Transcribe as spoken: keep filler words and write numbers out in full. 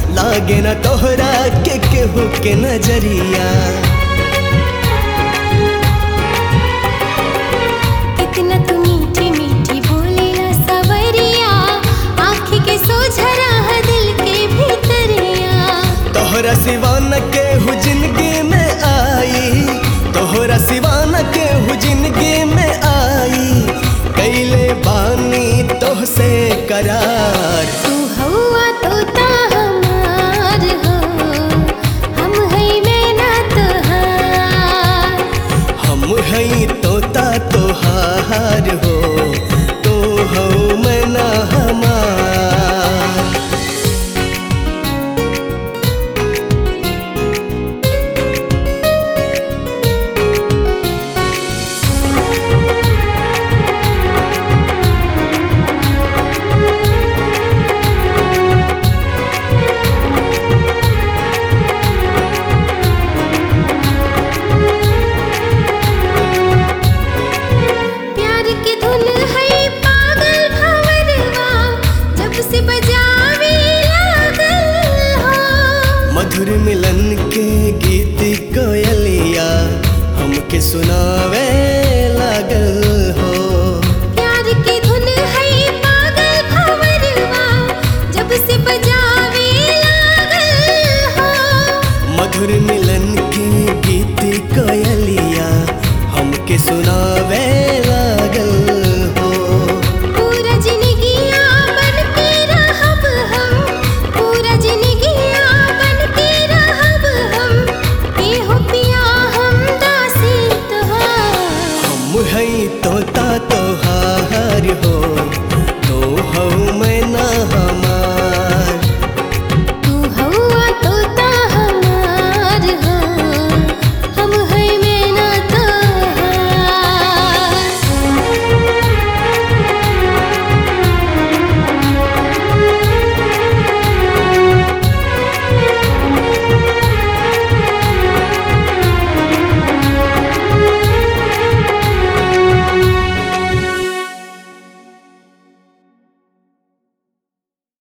लागे न तोहरा के केहू के नजरिया। कितना तू मीठी मीठी बोलेला सवरिया, आँखी के सोझा रहा दिल के भीतरिया। तोहरा सिवा न केहू जिंदगी में आई, तोहरा सिवा न केहू जिंदगी में आई। कैले बानी तोहसे करार, तू हवा तोता हमार हो, हम है मैना तोहार। हम हई तोता तोहार हो, तो हो मैना हमार। प्यार की धुन है पागल भंवरवा, जब से बजावे लागल हो। मधुर मिलन के गीत कोयलिया, हमके सुनावे लागल हो। प्यार की धुन है पागल भंवरवा, जब से बजावे लागल हो। मधुर मिलन के गीत कोयलिया, हमके सुना